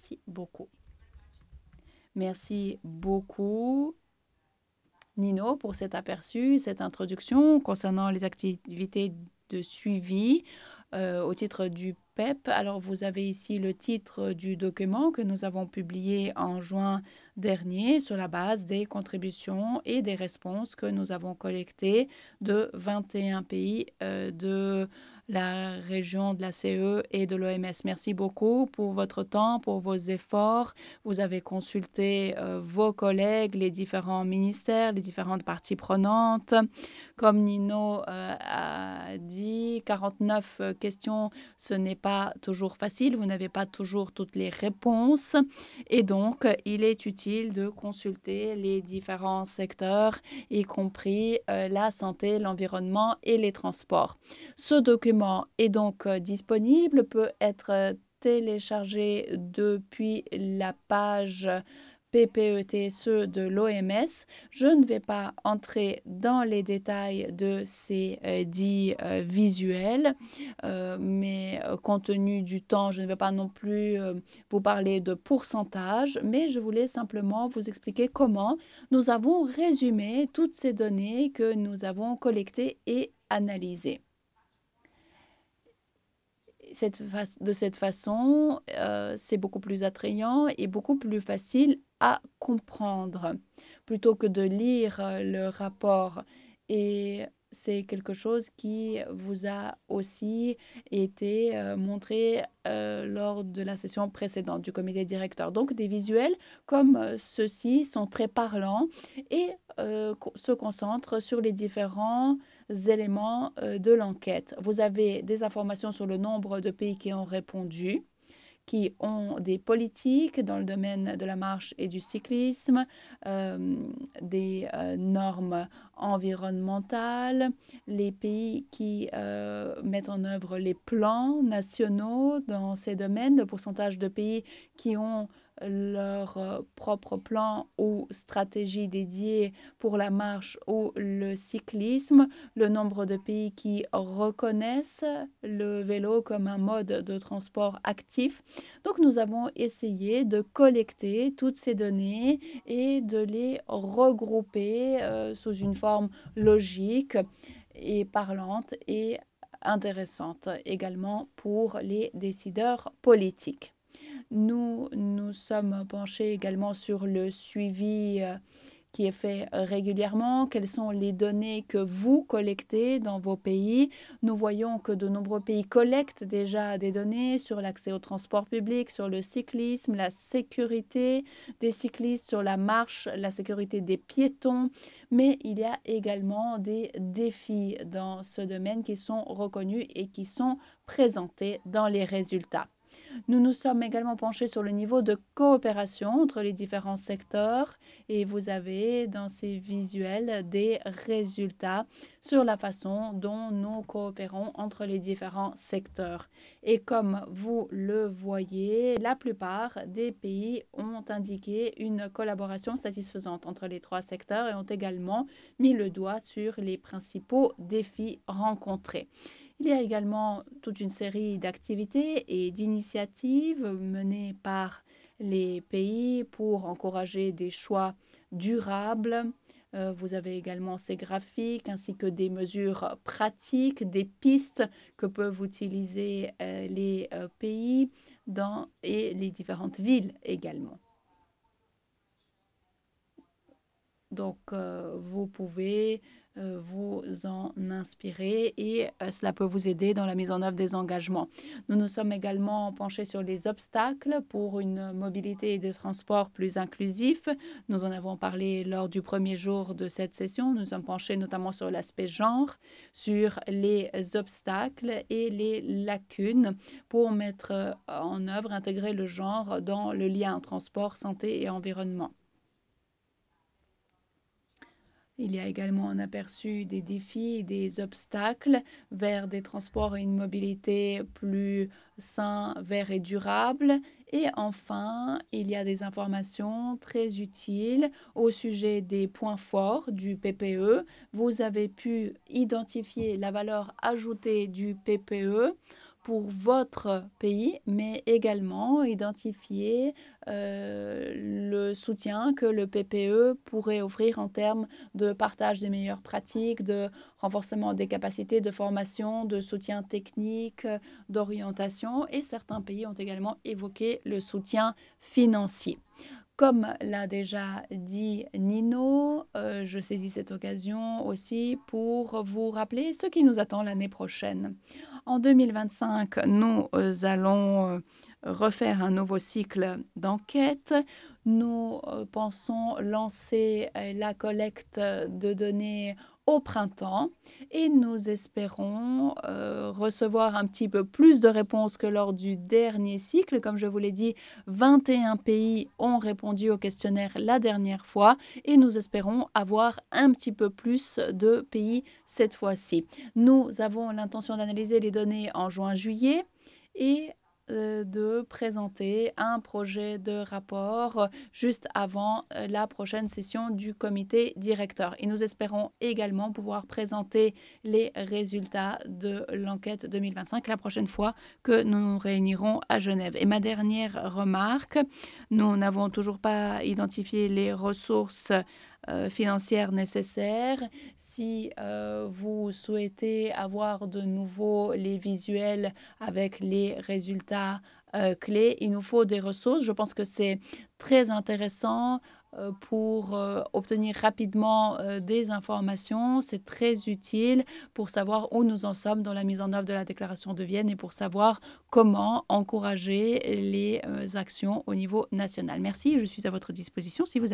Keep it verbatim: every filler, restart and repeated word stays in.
Merci beaucoup. Merci beaucoup, Nino, pour cet aperçu, cette introduction concernant les activités de suivi euh, au titre du P E P. Alors, vous avez ici le titre du document que nous avons publié en juin dernier sur la base des contributions et des réponses que nous avons collectées de vingt et un pays euh, de la région de la C E et de l'O M S. Merci beaucoup pour votre temps, pour vos efforts. Vous avez consulté euh, vos collègues, les différents ministères, les différentes parties prenantes. Comme Nino euh, a dit, quarante-neuf euh, questions, ce n'est pas toujours facile. Vous n'avez pas toujours toutes les réponses. Et donc, il est utile de consulter les différents secteurs, y compris euh, la santé, l'environnement et les transports. Ce document est donc euh, disponible, peut être euh, téléchargé depuis la page P P E T S E de l'O M S. Je ne vais pas entrer dans les détails de ces euh, dix euh, visuels, euh, mais euh, compte tenu du temps, je ne vais pas non plus euh, vous parler de pourcentage, mais je voulais simplement vous expliquer comment nous avons résumé toutes ces données que nous avons collectées et analysées. Cette de cette façon, euh, c'est beaucoup plus attrayant et beaucoup plus facile à comprendre plutôt que de lire euh, le rapport. Et c'est quelque chose qui vous a aussi été euh, montré euh, lors de la session précédente du comité directeur. Donc des visuels comme euh, ceux-ci sont très parlants et euh, se concentrent sur les différents éléments euh, de l'enquête. Vous avez des informations sur le nombre de pays qui ont répondu, qui ont des politiques dans le domaine de la marche et du cyclisme, euh, des euh, normes environnementales, les pays qui euh, mettent en œuvre les plans nationaux dans ces domaines, le pourcentage de pays qui ont leur euh, propre plan ou stratégie dédiée pour la marche ou le cyclisme, le nombre de pays qui reconnaissent le vélo comme un mode de transport actif. Donc nous avons essayé de collecter toutes ces données et de les regrouper euh, sous une forme logique et parlante et intéressante également pour les décideurs politiques. Nous nous sommes penchés également sur le suivi euh, qui est fait régulièrement, quelles sont les données que vous collectez dans vos pays. Nous voyons que de nombreux pays collectent déjà des données sur l'accès au transport public, sur le cyclisme, la sécurité des cyclistes, sur la marche, la sécurité des piétons, mais il y a également des défis dans ce domaine qui sont reconnus et qui sont présentés dans les résultats. Nous nous sommes également penchés sur le niveau de coopération entre les différents secteurs et vous avez dans ces visuels des résultats sur la façon dont nous coopérons entre les différents secteurs. Et comme vous le voyez, la plupart des pays ont indiqué une collaboration satisfaisante entre les trois secteurs et ont également mis le doigt sur les principaux défis rencontrés. Il y a également toute une série d'activités et d'initiatives menées par les pays pour encourager des choix durables. Euh, vous avez également ces graphiques ainsi que des mesures pratiques, des pistes que peuvent utiliser euh, les euh, pays dans, et les différentes villes également. Donc, euh, vous pouvez euh, vous en inspirer et euh, cela peut vous aider dans la mise en œuvre des engagements. Nous nous sommes également penchés sur les obstacles pour une mobilité et des transports plus inclusifs. Nous en avons parlé lors du premier jour de cette session. Nous nous sommes penchés notamment sur l'aspect genre, sur les obstacles et les lacunes pour mettre en œuvre, intégrer le genre dans le lien transport, santé et environnement. Il y a également un aperçu des défis et des obstacles vers des transports et une mobilité plus sains, verts et durables. Et enfin, il y a des informations très utiles au sujet des points forts du P P E. Vous avez pu identifier la valeur ajoutée du P P E pour votre pays, mais également identifier euh, le soutien que le P P E pourrait offrir en termes de partage des meilleures pratiques, de renforcement des capacités, de formation, de soutien technique, d'orientation. Et certains pays ont également évoqué le soutien financier. Comme l'a déjà dit Nino, euh, je saisis cette occasion aussi pour vous rappeler ce qui nous attend l'année prochaine. En deux mille vingt-cinq, nous allons refaire un nouveau cycle d'enquête. Nous euh, pensons lancer euh, la collecte de données au printemps et nous espérons euh, recevoir un petit peu plus de réponses que lors du dernier cycle. Comme je vous l'ai dit, vingt et un pays ont répondu au questionnaire la dernière fois et nous espérons avoir un petit peu plus de pays cette fois-ci. Nous avons l'intention d'analyser les données en juin-juillet et euh, de présenter un projet de rapport juste avant euh, la prochaine session du comité directeur. Et nous espérons également pouvoir présenter les résultats de l'enquête deux mille vingt-cinq la prochaine fois que nous nous réunirons à Genève. Et ma dernière remarque, nous n'avons toujours pas identifié les ressources euh, financières nécessaires. Si euh, vous souhaitez avoir de nouveau les visuels avec les résultats euh, clés, il nous faut des ressources. Je pense que c'est très intéressant euh, pour euh, obtenir rapidement euh, des informations. C'est très utile pour savoir où nous en sommes dans la mise en œuvre de la déclaration de Vienne et pour savoir comment encourager les euh, actions au niveau national. Merci, je suis à votre disposition si vous avez